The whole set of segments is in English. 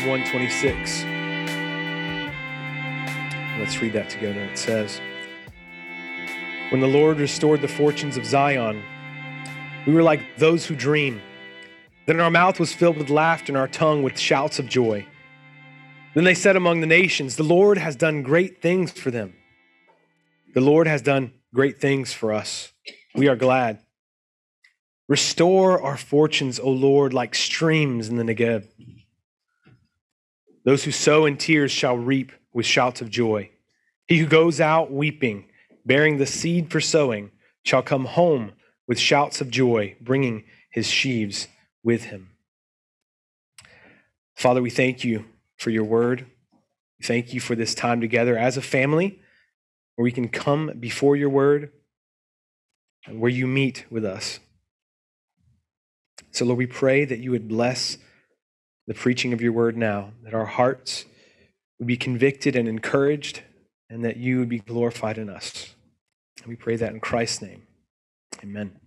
126. Let's read that together. It says, "When the Lord restored the fortunes of Zion, we were like those who dream. Then our mouth was filled with laughter and our tongue with shouts of joy. Then they said among the nations, the Lord has done great things for them. The Lord has done great things for us. We are glad. Restore our fortunes, O Lord, like streams in the Negev. Those who sow in tears shall reap with shouts of joy. He who goes out weeping, bearing the seed for sowing, shall come home with shouts of joy, bringing his sheaves with him." Father, we thank you for your word. We thank you for this time together as a family where we can come before your word and where you meet with us. So, Lord, we pray that you would bless the preaching of your word now, that our hearts would be convicted and encouraged, and that you would be glorified in us. And we pray that in Christ's name. Amen.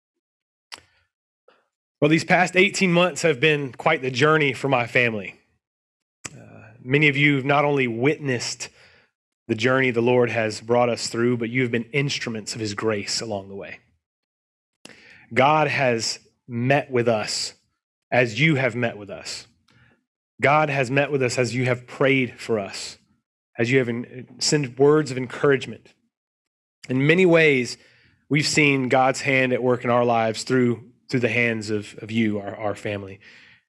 Well, these past 18 months have been quite the journey for my family. Many of you have not only witnessed the journey the Lord has brought us through, but you have been instruments of his grace along the way. God has met with us as you have met with us. God has met with us as you have prayed for us, as you have sent words of encouragement. In many ways, we've seen God's hand at work in our lives through the hands of you, our family.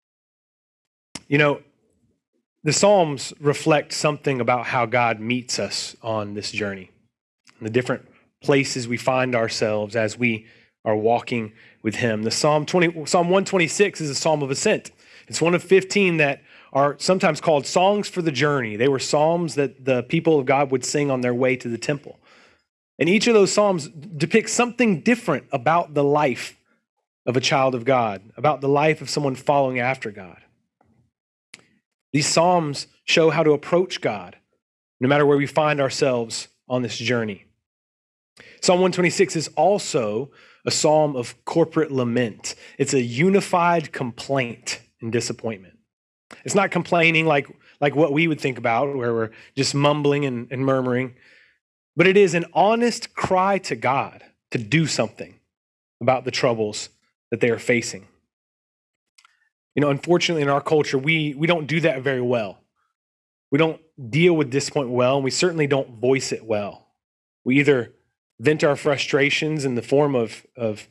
You know, the Psalms reflect something about how God meets us on this journey, and the different places we find ourselves as we are walking with him. The Psalm 126 is a psalm of ascent. It's one of 15 that are sometimes called songs for the journey. They were psalms that the people of God would sing on their way to the temple. And each of those psalms depicts something different about the life of a child of God, about the life of someone following after God. These psalms show how to approach God, no matter where we find ourselves on this journey. Psalm 126 is also a psalm of corporate lament. It's a unified complaint and disappointment. It's not complaining like what we would think about, where we're just mumbling and murmuring, but it is an honest cry to God to do something about the troubles that they are facing. You know, unfortunately, in our culture, we don't do that very well. We don't deal with disappointment well, and we certainly don't voice it well. We either vent our frustrations in the form of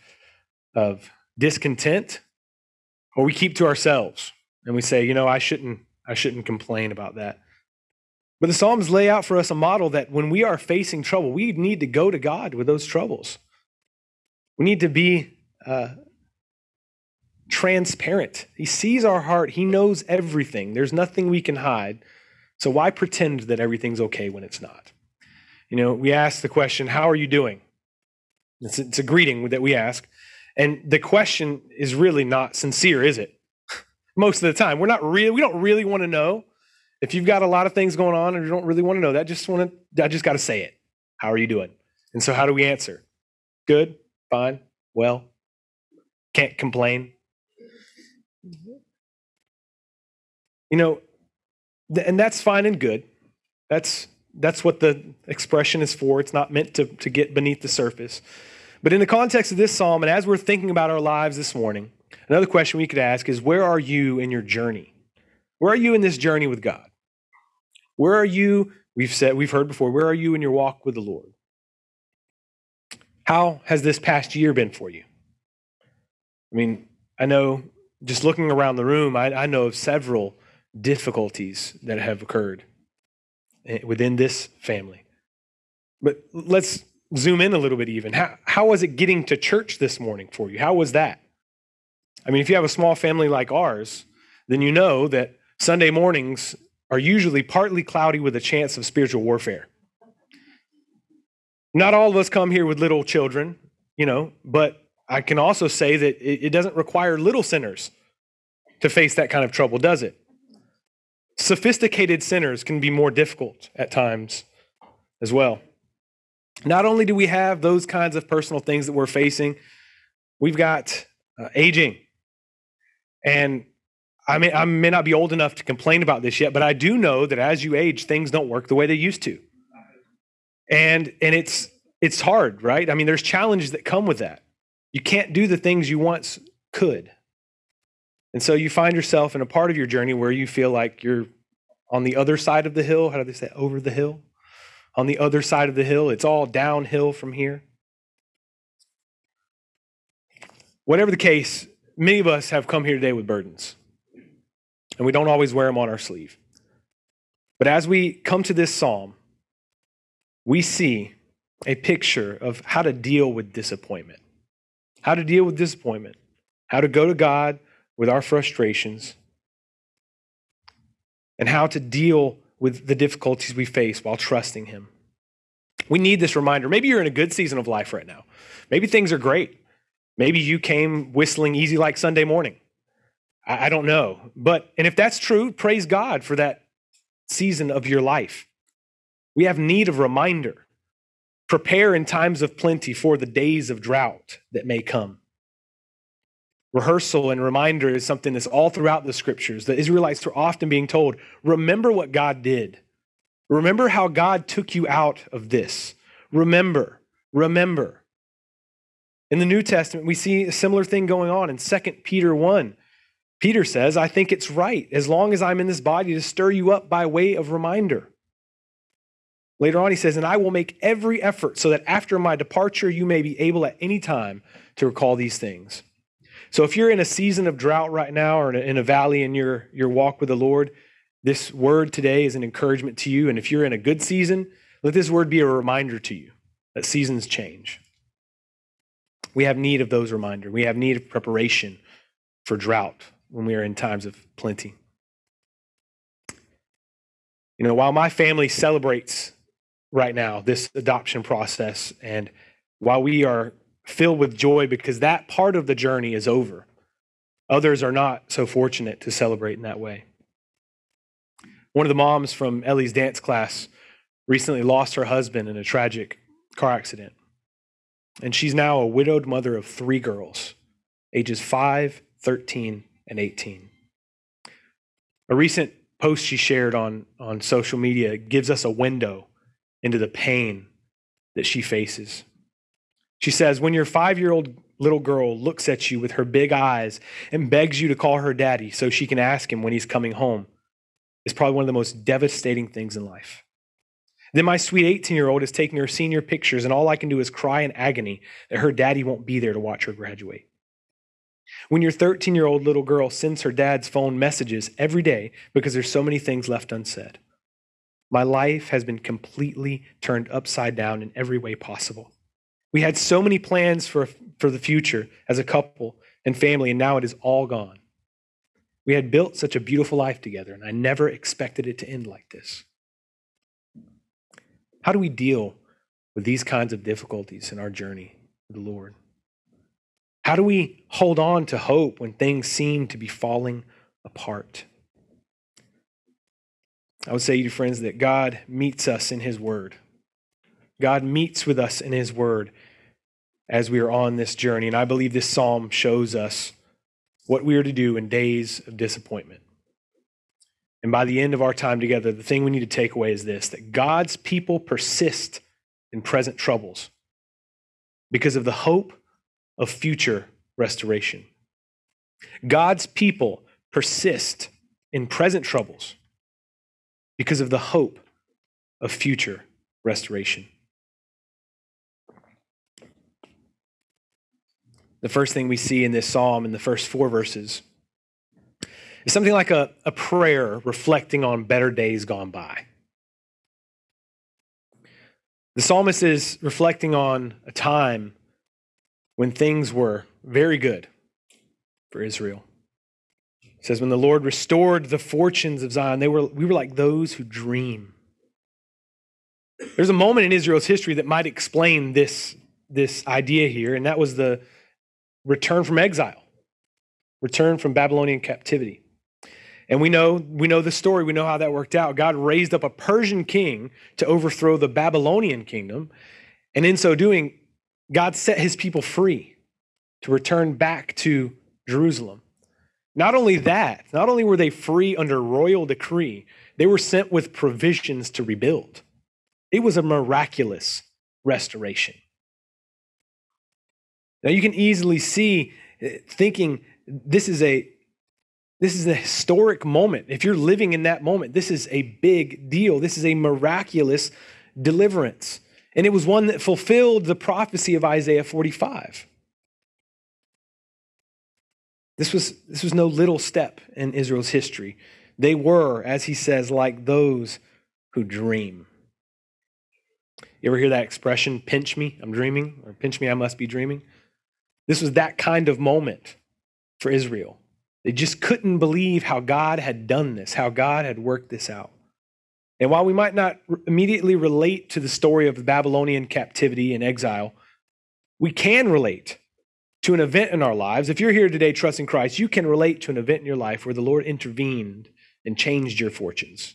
discontent, or we keep to ourselves and we say, you know, I shouldn't complain about that. But the Psalms lay out for us a model that when we are facing trouble, we need to go to God with those troubles. We need to be transparent. He sees our heart. He knows everything. There's nothing we can hide. So why pretend that everything's okay when it's not? You know, we ask the question, how are you doing? It's a greeting that we ask. And the question is really not sincere, is it? Most of the time. We don't really want to know. If you've got a lot of things going on and you don't really want to know that, I just got to say it. How are you doing? And so how do we answer? Good, fine, well, can't complain. You know, and that's fine and good. That's what the expression is for. It's not meant to get beneath the surface. But in the context of this psalm, and as we're thinking about our lives this morning, another question we could ask is, where are you in your journey? Where are you in this journey with God? Where are you, we've heard before, where are you in your walk with the Lord? How has this past year been for you? I mean, I know just looking around the room, I know of several difficulties that have occurred within this family. But let's zoom in a little bit even. How was it getting to church this morning for you? How was that? I mean, if you have a small family like ours, then you know that Sunday mornings are usually partly cloudy with a chance of spiritual warfare. Not all of us come here with little children, you know, but I can also say that it doesn't require little sinners to face that kind of trouble, does it? Sophisticated sinners can be more difficult at times as well. Not only do we have those kinds of personal things that we're facing, we've got aging. And I may not be old enough to complain about this yet, but I do know that as you age, things don't work the way they used to. And it's hard, right? I mean, there's challenges that come with that. You can't do the things you once could. And so you find yourself in a part of your journey where you feel like you're on the other side of the hill. How do they say, over the hill? On the other side of the hill, it's all downhill from here. Whatever the case, many of us have come here today with burdens, and we don't always wear them on our sleeve. But as we come to this psalm, we see a picture of how to deal with disappointment, how to deal with disappointment, how to go to God with our frustrations, and how to deal with the difficulties we face while trusting Him. We need this reminder. Maybe you're in a good season of life right now. Maybe things are great. Maybe you came whistling Easy Like Sunday Morning. I don't know. And if that's true, praise God for that season of your life. We have need of reminder. Prepare in times of plenty for the days of drought that may come. Rehearsal and reminder is something that's all throughout the scriptures. The Israelites were often being told, remember what God did. Remember how God took you out of this. Remember. In the New Testament, we see a similar thing going on in 2 Peter 1. Peter says, I think it's right, as long as I'm in this body, to stir you up by way of reminder. Later on, he says, and I will make every effort so that after my departure, you may be able at any time to recall these things. So if you're in a season of drought right now or in a valley in your walk with the Lord, this word today is an encouragement to you. And if you're in a good season, let this word be a reminder to you that seasons change. We have need of those reminders. We have need of preparation for drought when we are in times of plenty. You know, while my family celebrates right now this adoption process, and while we are filled with joy because that part of the journey is over, others are not so fortunate to celebrate in that way. One of the moms from Ellie's dance class recently lost her husband in a tragic car accident. And she's now a widowed mother of 3 girls, ages 5, 13, and 18. A recent post she shared on social media gives us a window into the pain that she faces. She says, when your 5-year-old little girl looks at you with her big eyes and begs you to call her daddy so she can ask him when he's coming home, it's probably one of the most devastating things in life. Then my sweet 18-year-old is taking her senior pictures, and all I can do is cry in agony that her daddy won't be there to watch her graduate. When your 13-year-old little girl sends her dad's phone messages every day because there's so many things left unsaid. My life has been completely turned upside down in every way possible. We had so many plans for the future as a couple and family, and now it is all gone. We had built such a beautiful life together, and I never expected it to end like this. How do we deal with these kinds of difficulties in our journey with the Lord? How do we hold on to hope when things seem to be falling apart? I would say to you, friends, that God meets us in His Word. God meets with us in His Word as we are on this journey. And I believe this psalm shows us what we are to do in days of disappointment. And by the end of our time together, the thing we need to take away is this, that God's people persist in present troubles because of the hope of future restoration. God's people persist in present troubles because of the hope of future restoration. The first thing we see in this psalm in the first 4 verses is something like a prayer reflecting on better days gone by. The psalmist is reflecting on a time when things were very good for Israel. It says, when the Lord restored the fortunes of Zion, we were like those who dream. There's a moment in Israel's history that might explain this idea here, and that was the return from exile, return from Babylonian captivity. And we know the story. We know how that worked out. God raised up a Persian king to overthrow the Babylonian kingdom. And in so doing, God set his people free to return back to Jerusalem. Not only that, not only were they free under royal decree, they were sent with provisions to rebuild. It was a miraculous restoration. Now you can easily see, thinking this is a historic moment. If you're living in that moment, this is a big deal. This is a miraculous deliverance. And it was one that fulfilled the prophecy of Isaiah 45. This was no little step in Israel's history. They were, as he says, like those who dream. You ever hear that expression, pinch me, I'm dreaming, or pinch me, I must be dreaming? This was that kind of moment for Israel. They just couldn't believe how God had done this, how God had worked this out. And while we might not immediately relate to the story of the Babylonian captivity and exile, we can relate to an event in our lives. If you're here today trusting Christ, you can relate to an event in your life where the Lord intervened and changed your fortunes.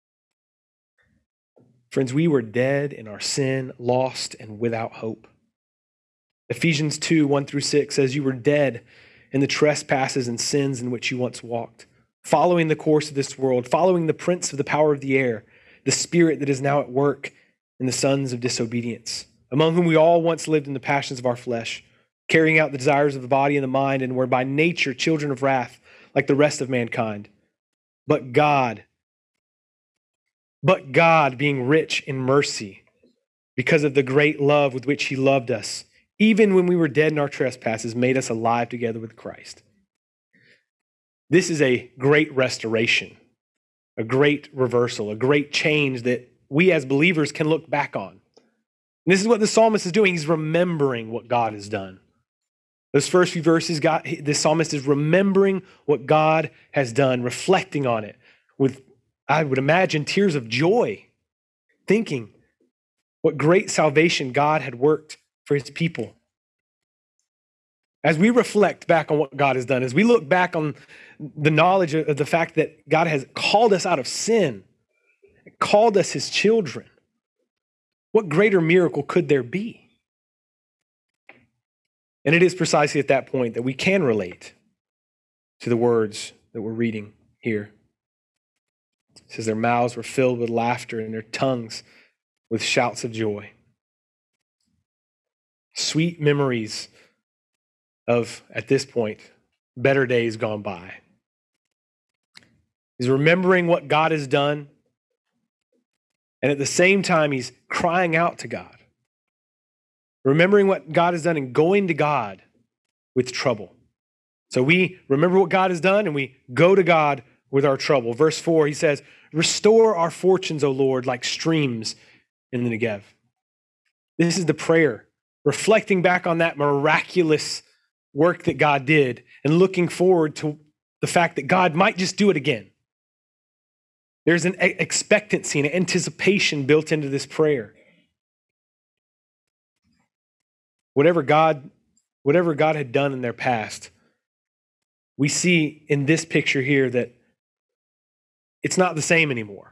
Friends, we were dead in our sin, lost and without hope. Ephesians 2, 1-6 says, you were dead in the trespasses and sins in which you once walked, following the course of this world, following the prince of the power of the air, the spirit that is now at work in the sons of disobedience, among whom we all once lived in the passions of our flesh, carrying out the desires of the body and the mind, and were by nature children of wrath, like the rest of mankind. But God, being rich in mercy, because of the great love with which he loved us, even when we were dead in our trespasses, made us alive together with Christ. This is a great restoration, a great reversal, a great change that we as believers can look back on. And this is what the psalmist is doing. He's remembering what God has done. Those first few verses, the psalmist is remembering what God has done, reflecting on it with, I would imagine, tears of joy, thinking what great salvation God had worked for his people. As we reflect back on what God has done, as we look back on the knowledge of the fact that God has called us out of sin, called us his children, what greater miracle could there be? And it is precisely at that point that we can relate to the words that we're reading here. It says their mouths were filled with laughter and their tongues with shouts of joy. Sweet memories of, at this point, better days gone by. He's remembering what God has done, and at the same time, he's crying out to God. Remembering what God has done and going to God with trouble. So we remember what God has done and we go to God with our trouble. Verse 4, he says, restore our fortunes, O Lord, like streams in the Negev. This is the prayer, reflecting back on that miraculous work that God did and looking forward to the fact that God might just do it again. There's an expectancy and anticipation built into this prayer. Whatever God had done in their past, we see in this picture here that it's not the same anymore.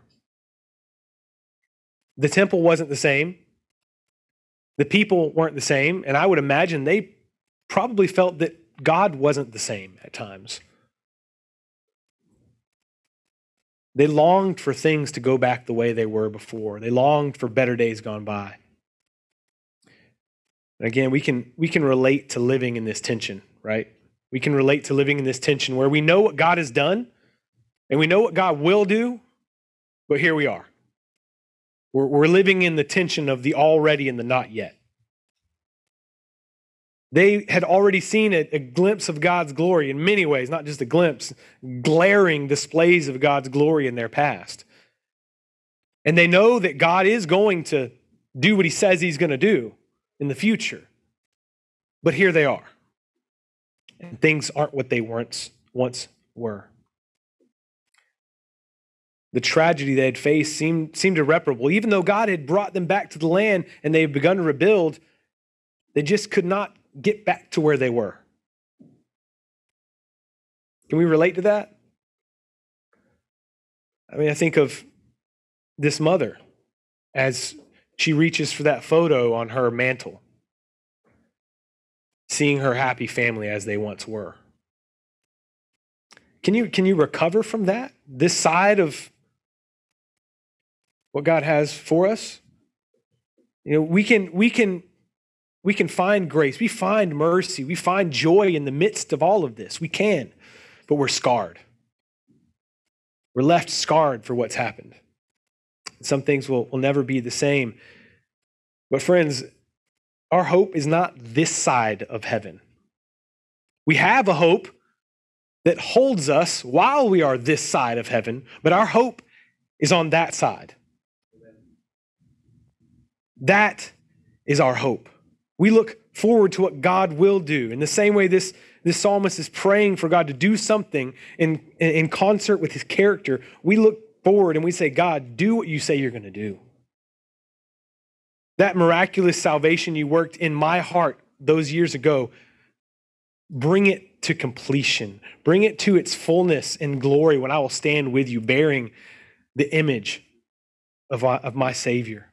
The temple wasn't the same. The people weren't the same. And I would imagine they probably felt that God wasn't the same at times. They longed for things to go back the way they were before. They longed for better days gone by. And again, we can relate to living in this tension, right? We can relate to living in this tension where we know what God has done and we know what God will do, but here we are. We're living in the tension of the already and the not yet. They had already seen a glimpse of God's glory in many ways, not just a glimpse, glaring displays of God's glory in their past. And they know that God is going to do what he says he's going to do in the future. But here they are. And things aren't what they once were. The tragedy they had faced seemed irreparable. Even though God had brought them back to the land and they had begun to rebuild, they just could not get back to where they were. Can we relate to that? I mean, I think of this mother as she reaches for that photo on her mantle, seeing her happy family as they once were. Can you recover from that? This side of what God has for us? We can find grace, we find mercy, we find joy in the midst of all of this. We can, but we're scarred. We're left scarred for what's happened. Some things will never be the same. But friends, our hope is not this side of heaven. We have a hope that holds us while we are this side of heaven, but our hope is on that side. That is our hope. We look forward to what God will do. In the same way this psalmist is praying for God to do something in concert with his character, we look forward and we say, God, do what you say you're going to do. That miraculous salvation you worked in my heart those years ago, bring it to completion. Bring it to its fullness and glory when I will stand with you bearing the image of my Savior.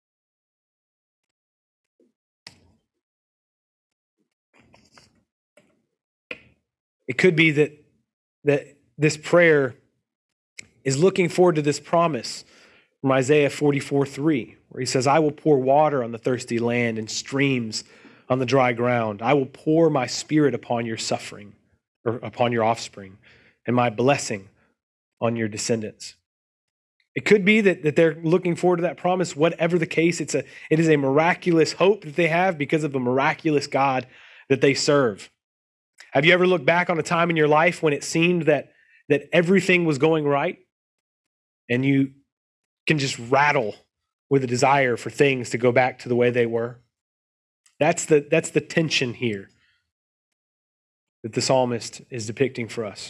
It could be that this prayer is looking forward to this promise from Isaiah 44:3, where he says, I will pour water on the thirsty land and streams on the dry ground. I will pour my spirit upon your suffering, or upon your offspring, and my blessing on your descendants. It could be that they're looking forward to that promise. Whatever the case, it is a miraculous hope that they have because of the miraculous God that they serve. Have you ever looked back on a time in your life when it seemed that everything was going right and you can just rattle with a desire for things to go back to the way they were? That's the tension here that the psalmist is depicting for us.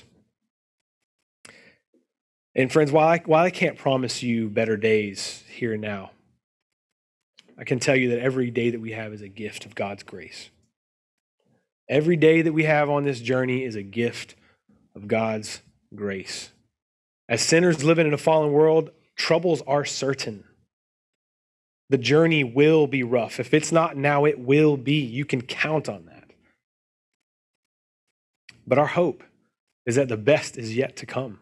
And friends, while I can't promise you better days here and now, I can tell you that every day that we have is a gift of God's grace. Every day that we have on this journey is a gift of God's grace. As sinners living in a fallen world, troubles are certain. The journey will be rough. If it's not now, it will be. You can count on that. But our hope is that the best is yet to come.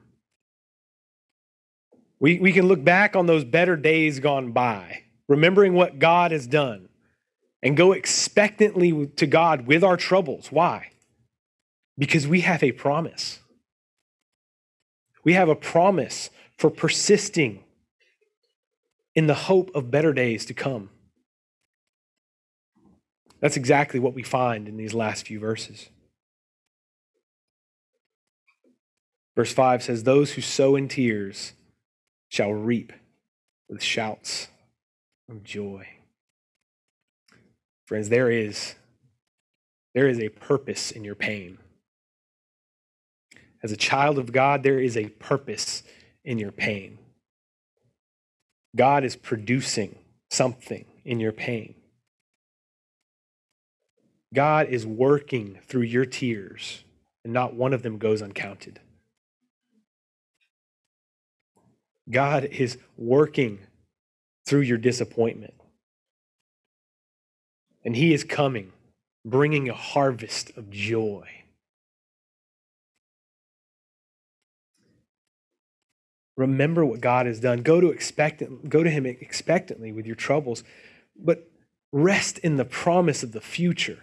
We can look back on those better days gone by, remembering what God has done, and go expectantly to God with our troubles. Why? Because we have a promise. We have a promise for persisting in the hope of better days to come. That's exactly what we find in these last few verses. Verse 5 says, those who sow in tears shall reap with shouts of joy. Friends, there is a purpose in your pain. As a child of God, there is a purpose in your pain. God is producing something in your pain. God is working through your tears, and not one of them goes uncounted. God is working through your disappointment. And he is coming, bringing a harvest of joy. Remember what God has done. Go to him expectantly with your troubles, but rest in the promise of the future.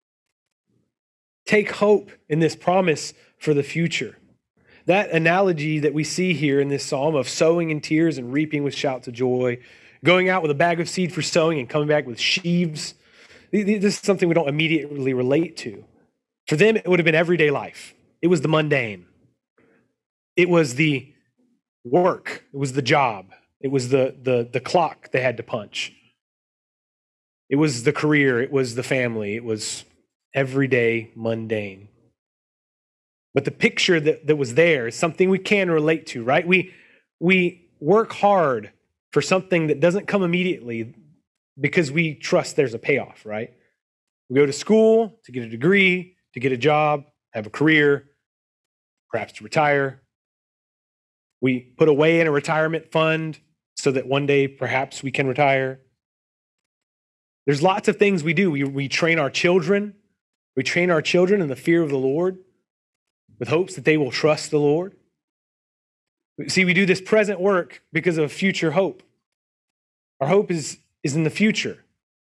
Take hope in this promise for the future. That analogy that we see here in this psalm of sowing in tears and reaping with shouts of joy, going out with a bag of seed for sowing and coming back with sheaves, this is something we don't immediately relate to. For them, it would have been everyday life. It was the mundane. It was the work. It was the job. It was the clock they had to punch. It was the career. It was the family. It was everyday, mundane. But the picture that was there is something we can relate to, right? We work hard for something that doesn't come immediately because we trust there's a payoff, right? We go to school to get a degree, to get a job, have a career, perhaps to retire. We put away in a retirement fund so that one day perhaps we can retire. There's lots of things we do. We train our children. We train our children in the fear of the Lord. with hopes that they will trust the Lord. See, we do this present work because of future hope. Our hope is in the future.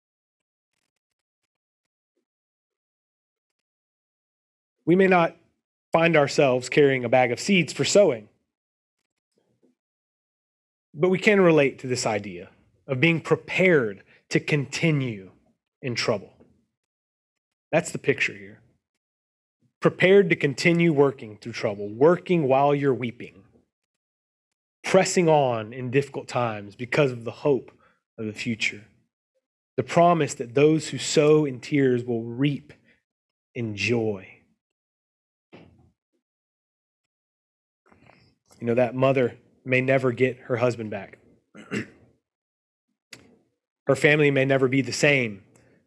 We may not find ourselves carrying a bag of seeds for sowing, but we can relate to this idea of being prepared to continue in trouble. That's the picture here. Prepared to continue working through trouble, working while you're weeping, pressing on in difficult times because of the hope of the future. The promise that those who sow in tears will reap in joy. You know, that mother may never get her husband back. Her family may never be the same.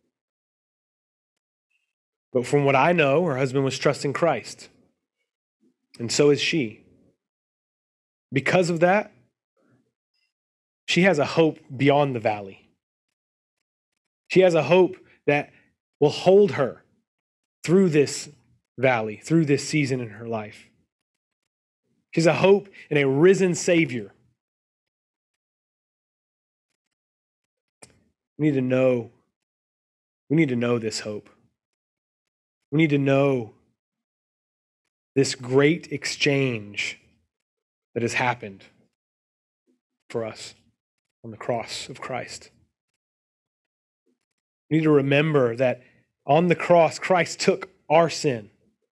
But from what I know, her husband was trusting Christ. And so is she. Because of that, she has a hope beyond the valley. She has a hope that will hold her through this valley, through this season in her life. She has a hope in a risen Savior. We need to know this hope. We need to know this great exchange that has happened for us on the cross of Christ. We need to remember that on the cross, Christ took our sin.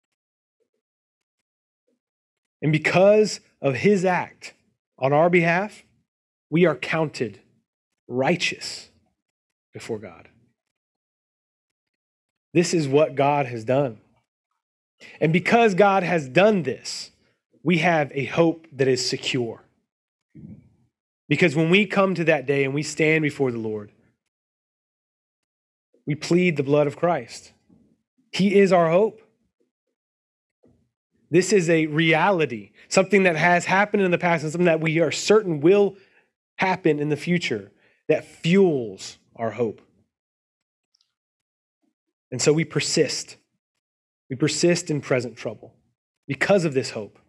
And because of his act on our behalf, we are counted righteous before God. This is what God has done. And because God has done this, we have a hope that is secure. Because when we come to that day and we stand before the Lord, we plead the blood of Christ. He is our hope. This is a reality, something that has happened in the past and something that we are certain will happen in the future that fuels our hope. And so we persist. We persist in present trouble because of this hope.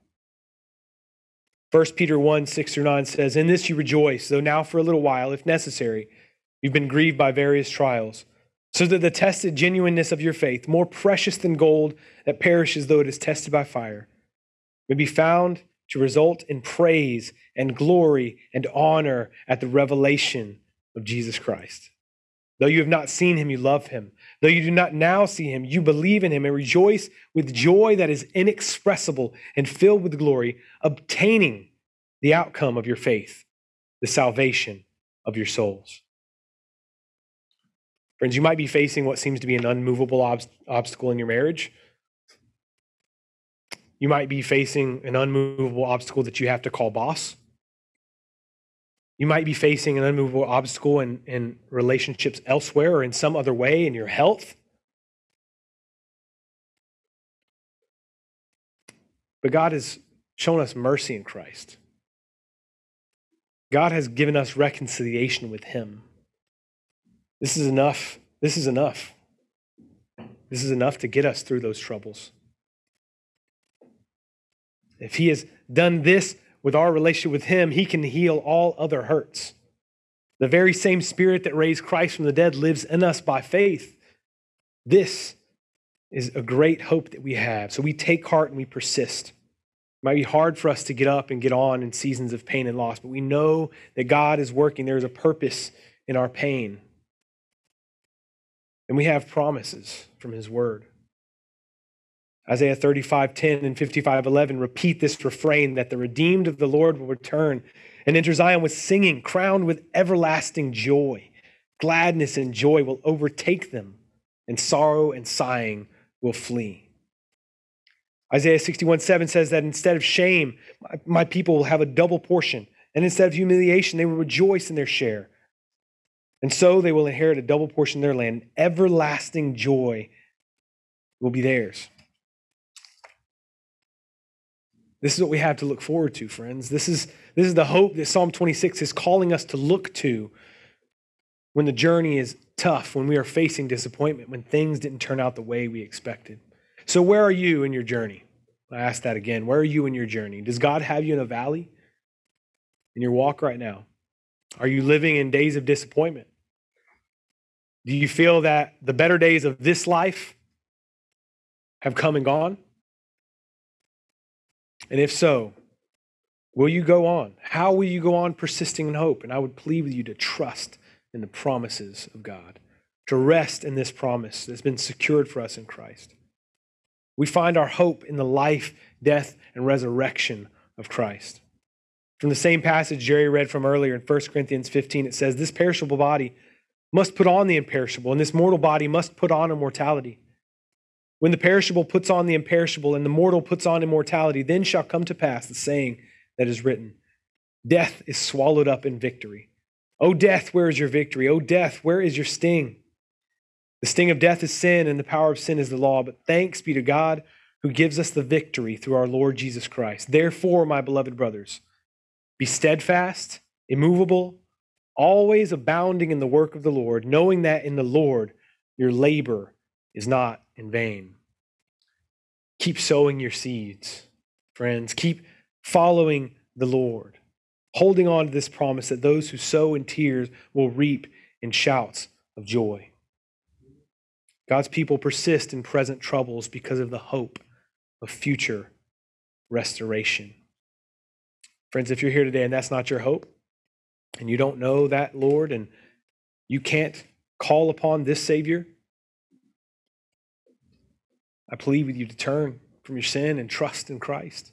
1 Peter 1, 6-9 says, "In this you rejoice, though now for a little while, if necessary, you've been grieved by various trials, so that the tested genuineness of your faith, more precious than gold that perishes though it is tested by fire, may be found to result in praise and glory and honor at the revelation of Jesus Christ. Though you have not seen him, you love him. Though you do not now see him, you believe in him and rejoice with joy that is inexpressible and filled with glory, obtaining the outcome of your faith, the salvation of your souls." Friends, you might be facing what seems to be an unmovable obstacle in your marriage. You might be facing an unmovable obstacle that you have to call boss. You might be facing an unmovable obstacle in relationships elsewhere or in some other way in your health. But God has shown us mercy in Christ. God has given us reconciliation with him. This is enough. This is enough. This is enough to get us through those troubles. If he has done this with our relationship with him, he can heal all other hurts. The very same Spirit that raised Christ from the dead lives in us by faith. This is a great hope that we have. So we take heart and we persist. It might be hard for us to get up and get on in seasons of pain and loss, but we know that God is working. There is a purpose in our pain. And we have promises from his word. Isaiah 35:10 and 55:11 repeat this refrain that the redeemed of the Lord will return and enter Zion with singing, crowned with everlasting joy. Gladness and joy will overtake them, and sorrow and sighing will flee. Isaiah 61:7 says that instead of shame, my people will have a double portion, and instead of humiliation, they will rejoice in their share. And so they will inherit a double portion of their land. Everlasting joy will be theirs. This is what we have to look forward to, friends. This is the hope that Psalm 26 is calling us to look to when the journey is tough, when we are facing disappointment, when things didn't turn out the way we expected. So where are you in your journey? I ask that again. Where are you in your journey? Does God have you in a valley in your walk right now? Are you living in days of disappointment? Do you feel that the better days of this life have come and gone? And if so, will you go on? How will you go on persisting in hope? And I would plead with you to trust in the promises of God, to rest in this promise that's been secured for us in Christ. We find our hope in the life, death, and resurrection of Christ. From the same passage Jerry read from earlier in 1 Corinthians 15, it says, this perishable body must put on the imperishable, and this mortal body must put on immortality. When the perishable puts on the imperishable, and the mortal puts on immortality, then shall come to pass the saying that is written, death is swallowed up in victory. O death, where is your victory? O death, where is your sting? The sting of death is sin, and the power of sin is the law. But thanks be to God who gives us the victory through our Lord Jesus Christ. Therefore, my beloved brothers, be steadfast, immovable, always abounding in the work of the Lord, knowing that in the Lord your labor is not in vain. Keep sowing your seeds, friends. Keep following the Lord, holding on to this promise that those who sow in tears will reap in shouts of joy. God's people persist in present troubles because of the hope of future restoration. Friends, if you're here today and that's not your hope, and you don't know that Lord, and you can't call upon this Savior, I plead with you to turn from your sin and trust in Christ.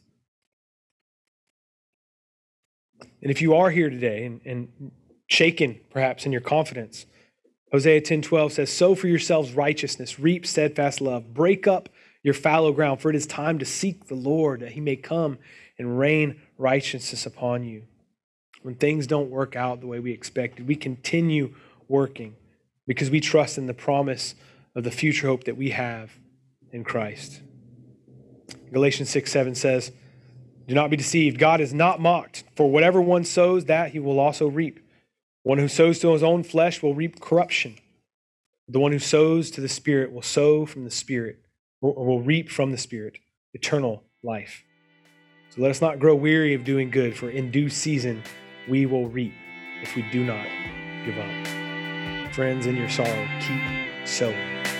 And if you are here today and shaken perhaps in your confidence, Hosea 10:12 says, sow for yourselves righteousness, reap steadfast love, break up your fallow ground, for it is time to seek the Lord, that he may come and rain righteousness upon you. When things don't work out the way we expected, we continue working because we trust in the promise of the future hope that we have in Christ. Galatians 6:7 says, do not be deceived. God is not mocked. For whatever one sows, that he will also reap. One who sows to his own flesh will reap corruption. The one who sows to the Spirit will sow from the Spirit, or will reap from the Spirit, eternal life. So let us not grow weary of doing good, for in due season we will reap if we do not give up. Friends, in your sorrow, keep sowing.